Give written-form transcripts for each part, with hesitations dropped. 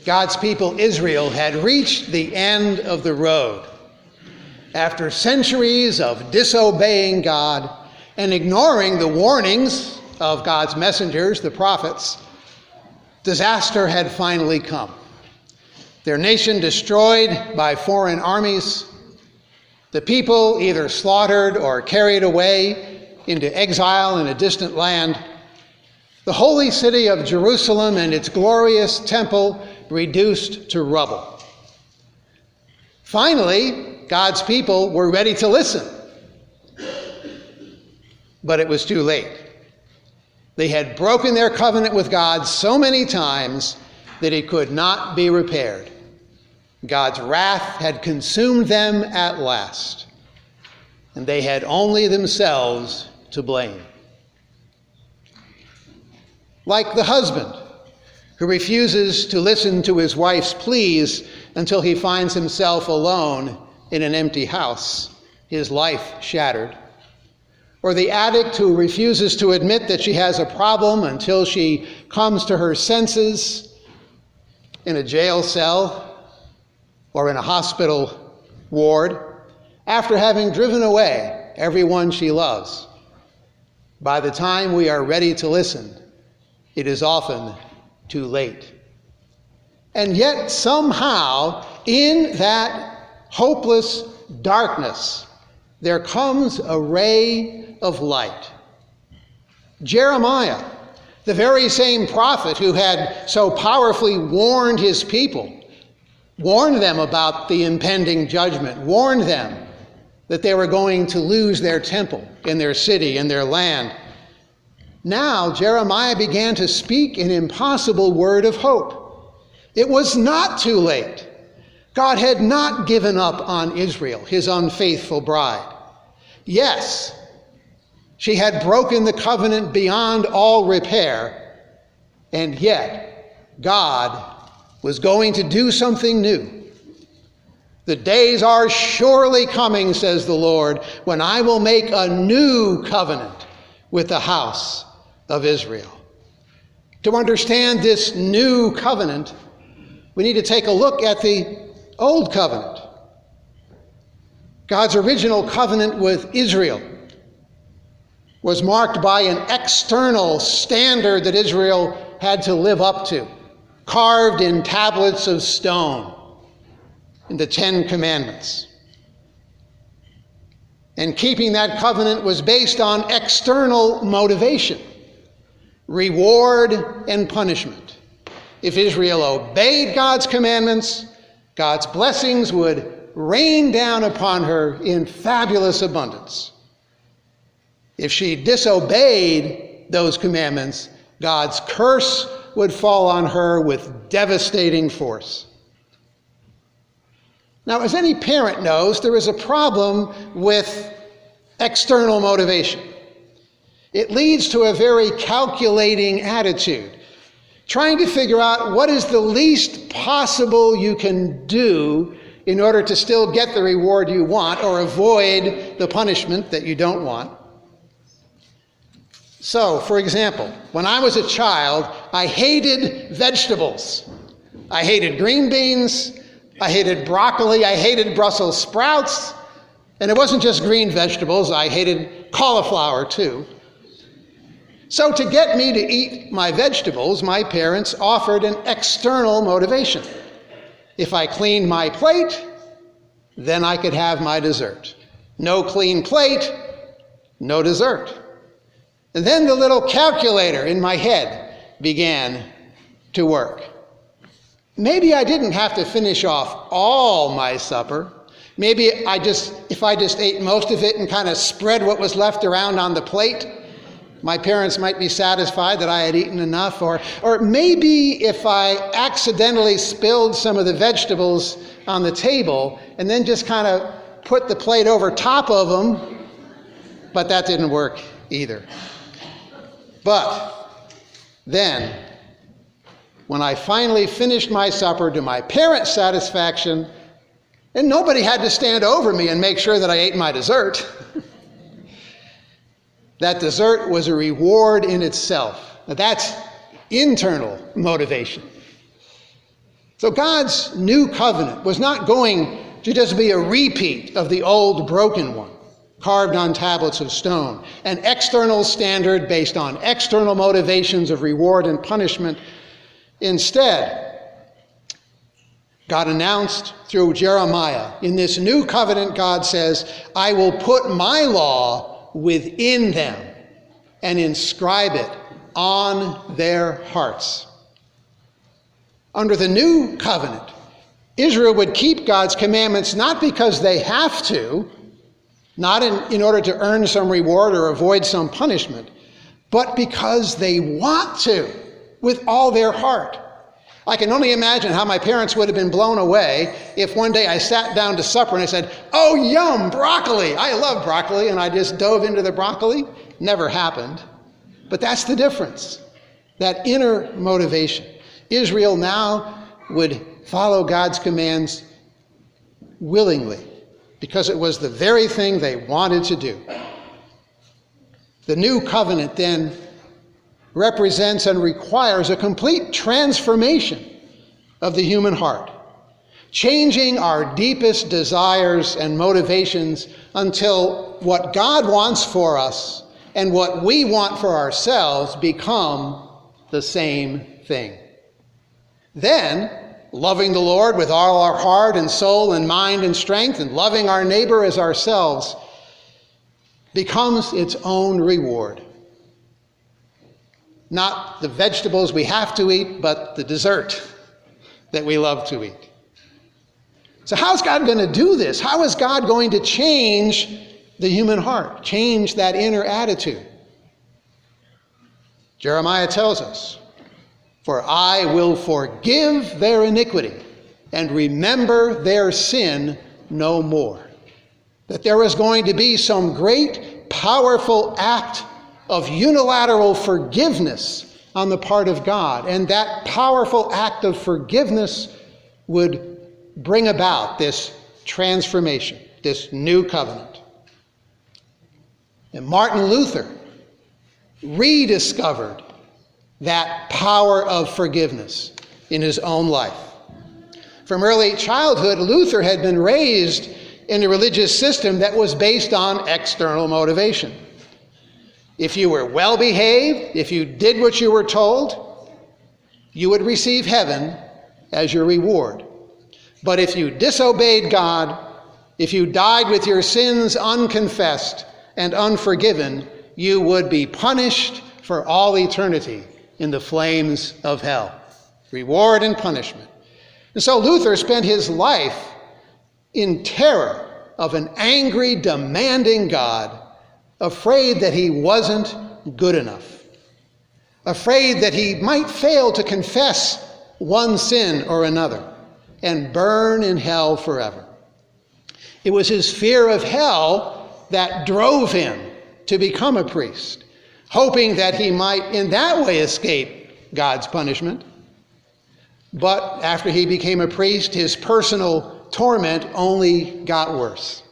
God's people Israel had reached the end of the road. After centuries of disobeying God and ignoring the warnings of God's messengers, the prophets, disaster had finally come. Their nation destroyed by foreign armies, the people either slaughtered or carried away into exile in a distant land, the holy city of Jerusalem and its glorious temple reduced to rubble. Finally, God's people were ready to listen, but it was too late. They had broken their covenant with God so many times that it could not be repaired. God's wrath had consumed them at last, and they had only themselves to blame. Like the husband who refuses to listen to his wife's pleas until he finds himself alone in an empty house, his life shattered. Or the addict who refuses to admit that she has a problem until she comes to her senses in a jail cell or in a hospital ward after having driven away everyone she loves. By the time we are ready to listen, it is often too late. And yet somehow in that hopeless darkness, there comes a ray of light. Jeremiah, the very same prophet who had so powerfully warned his people, warned them about the impending judgment, warned them that they were going to lose their temple in their city, in their land. Now Jeremiah began to speak an impossible word of hope. It was not too late. God had not given up on Israel, his unfaithful bride. Yes, she had broken the covenant beyond all repair, and yet God was going to do something new. The days are surely coming, says the Lord, when I will make a new covenant with the house of Israel. To understand this new covenant, we need to take a look at the Old Covenant. God's original covenant with Israel was marked by an external standard that Israel had to live up to, carved in tablets of stone in the Ten Commandments. And keeping that covenant was based on external motivation, reward and punishment. If Israel obeyed God's commandments, God's blessings would rain down upon her in fabulous abundance. If she disobeyed those commandments, God's curse would fall on her with devastating force. Now, as any parent knows, there is a problem with external motivation. It leads to a very calculating attitude, trying to figure out what is the least possible you can do in order to still get the reward you want or avoid the punishment that you don't want. So, for example, when I was a child, I hated vegetables. I hated green beans, I hated broccoli, I hated Brussels sprouts, and it wasn't just green vegetables, I hated cauliflower too. So to get me to eat my vegetables, my parents offered an external motivation. If I cleaned my plate, then I could have my dessert. No clean plate, no dessert. And then the little calculator in my head began to work. Maybe I didn't have to finish off all my supper. Maybe if I just ate most of it and kind of spread what was left around on the plate, my parents might be satisfied that I had eaten enough. Or maybe if I accidentally spilled some of the vegetables on the table and then just kind of put the plate over top of them, but that didn't work either. But then, when I finally finished my supper to my parents' satisfaction, and nobody had to stand over me and make sure that I ate my dessert, that dessert was a reward in itself. Now, that's internal motivation. So God's new covenant was not going to just be a repeat of the old broken one, carved on tablets of stone, an external standard based on external motivations of reward and punishment. Instead, God announced through Jeremiah, in this new covenant, God says, I will put my law within them and inscribe it on their hearts. Under the new covenant, Israel would keep God's commandments not because they have to, not in order to earn some reward or avoid some punishment, but because they want to with all their heart. I can only imagine how my parents would have been blown away if one day I sat down to supper and I said, oh, yum, broccoli. I love broccoli, and I just dove into the broccoli. Never happened. But that's the difference, that inner motivation. Israel now would follow God's commands willingly because it was the very thing they wanted to do. The new covenant then represents and requires a complete transformation of the human heart, changing our deepest desires and motivations until what God wants for us and what we want for ourselves become the same thing. Then, loving the Lord with all our heart and soul and mind and strength, and loving our neighbor as ourselves, becomes its own reward. Not the vegetables we have to eat, but the dessert that we love to eat. So how's God going to do this? How is God going to change the human heart, change that inner attitude? Jeremiah tells us, for I will forgive their iniquity and remember their sin no more. That there is going to be some great, powerful act of unilateral forgiveness on the part of God. And that powerful act of forgiveness would bring about this transformation, this new covenant. And Martin Luther rediscovered that power of forgiveness in his own life. From early childhood, Luther had been raised in a religious system that was based on external motivation. If you were well behaved, if you did what you were told, you would receive heaven as your reward. But if you disobeyed God, if you died with your sins unconfessed and unforgiven, you would be punished for all eternity in the flames of hell. Reward and punishment. And so Luther spent his life in terror of an angry, demanding God, afraid that he wasn't good enough, afraid that he might fail to confess one sin or another and burn in hell forever. It was his fear of hell that drove him to become a priest, hoping that he might in that way escape God's punishment. But after he became a priest, his personal torment only got worse.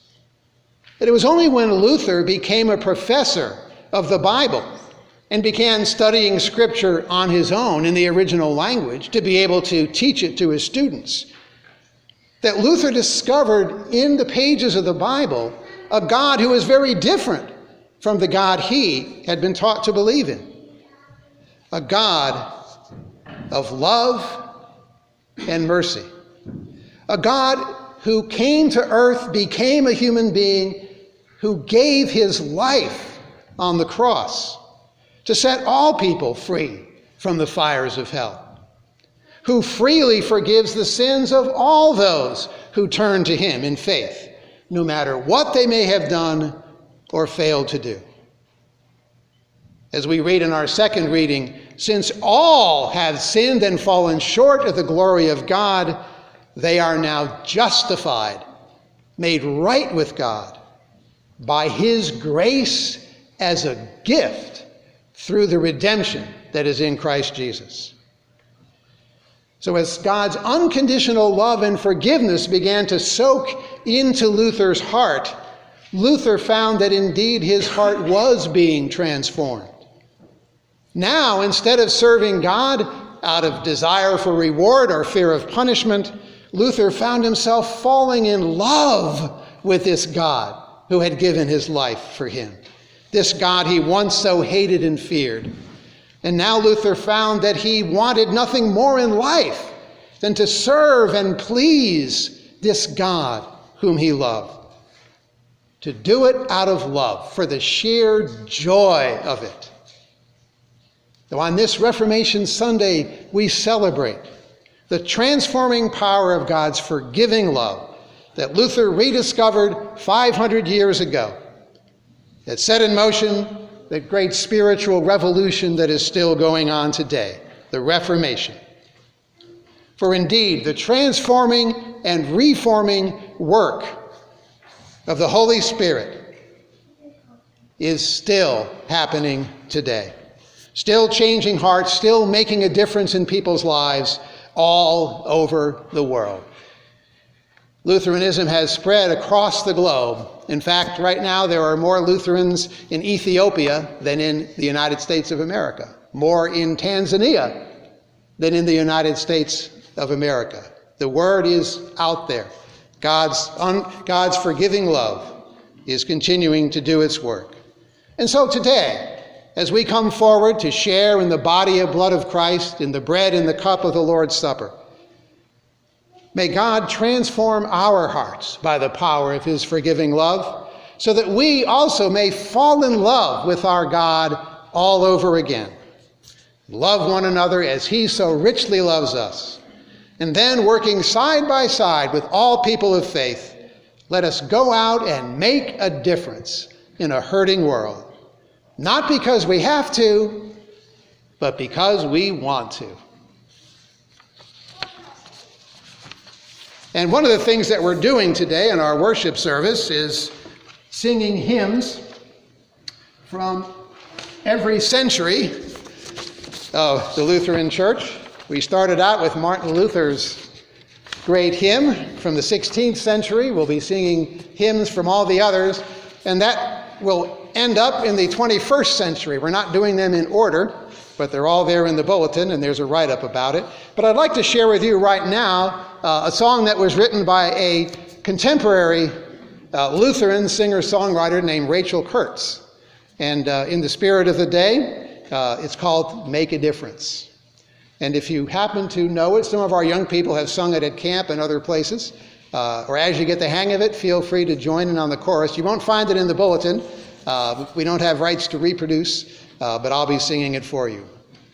It was only when Luther became a professor of the Bible and began studying Scripture on his own in the original language to be able to teach it to his students that Luther discovered in the pages of the Bible a God who was very different from the God he had been taught to believe in. A God of love and mercy. A God who came to earth, became a human being, who gave his life on the cross to set all people free from the fires of hell, who freely forgives the sins of all those who turn to him in faith, no matter what they may have done or failed to do. As we read in our second reading, since all have sinned and fallen short of the glory of God, they are now justified, made right with God by his grace as a gift through the redemption that is in Christ Jesus. So as God's unconditional love and forgiveness began to soak into Luther's heart, Luther found that indeed his heart was being transformed. Now, instead of serving God out of desire for reward or fear of punishment, Luther found himself falling in love with this God who had given his life for him, this God he once so hated and feared. And now Luther found that he wanted nothing more in life than to serve and please this God whom he loved. To do it out of love, for the sheer joy of it. So on this Reformation Sunday, we celebrate the transforming power of God's forgiving love that Luther rediscovered 500 years ago, that set in motion the great spiritual revolution that is still going on today, the Reformation. For indeed, the transforming and reforming work of the Holy Spirit is still happening today. Still changing hearts, still making a difference in people's lives all over the world. Lutheranism has spread across the globe. In fact, right now there are more Lutherans in Ethiopia than in the United States of America, more in Tanzania than in the United States of America. The word is out there. God's forgiving love is continuing to do its work. And so today, as we come forward to share in the body and blood of Christ, in the bread and the cup of the Lord's Supper, may God transform our hearts by the power of his forgiving love, so that we also may fall in love with our God all over again. Love one another as he so richly loves us. And then, working side by side with all people of faith, let us go out and make a difference in a hurting world. Not because we have to, but because we want to. And one of the things that we're doing today in our worship service is singing hymns from every century of the Lutheran Church. We started out with Martin Luther's great hymn from the 16th century. We'll be singing hymns from all the others, and that will end up in the 21st century. We're not doing them in order, but they're all there in the bulletin, and there's a write-up about it. But I'd like to share with you right now a song that was written by a contemporary Lutheran singer-songwriter named Rachel Kurtz. And in the spirit of the day, it's called Make a Difference. And if you happen to know it, some of our young people have sung it at camp and other places. Or as you get the hang of it, feel free to join in on the chorus. You won't find it in the bulletin. We don't have rights to reproduce, but I'll be singing it for you.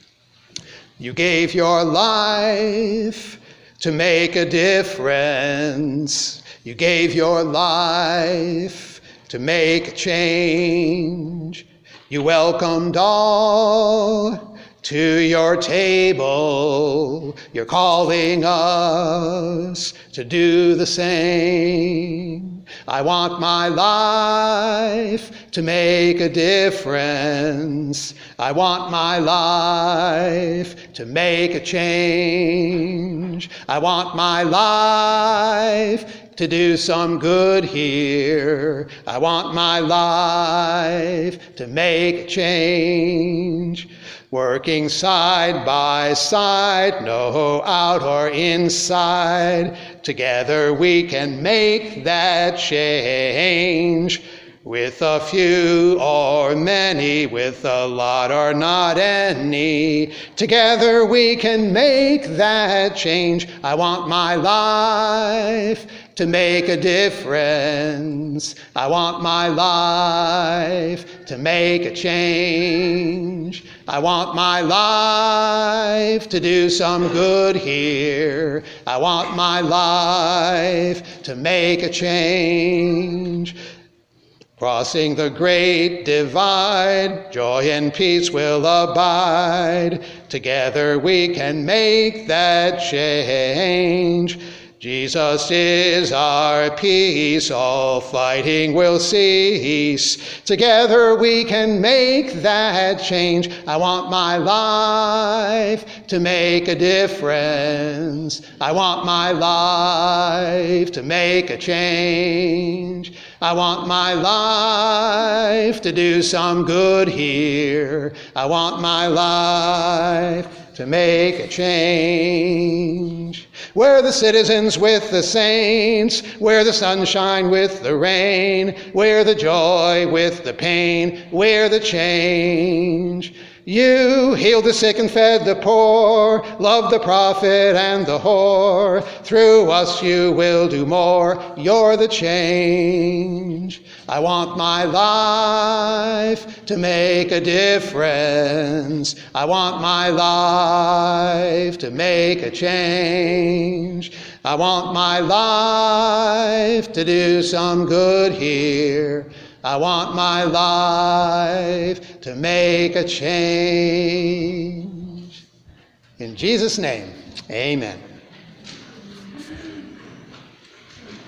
You gave your life to make a difference. You gave your life to make a change. You welcomed all to your table. You're calling us to do the same. I want my life to make a difference. I want my life to make a change. I want my life to do some good here. I want my life to make a change. Working side by side, no out or inside, together we can make that change. With a few or many, with a lot or not any, together we can make that change. I want my life to make a difference. I want my life to make a change. I want my life to do some good here. I want my life to make a change. Crossing the great divide, joy and peace will abide. Together we can make that change. Jesus is our peace, all fighting will cease. Together we can make that change. I want my life to make a difference. I want my life to make a change. I want my life to do some good here. I want my life to make a change. We're the citizens with the saints, we're the sunshine with the rain, we're the joy with the pain, we're the change. You healed the sick and fed the poor, loved the prophet and the whore. Through us you will do more, you're the change. I want my life to make a difference. I want my life to make a change. I want my life to do some good here. I want my life to make a change. In Jesus' name, amen.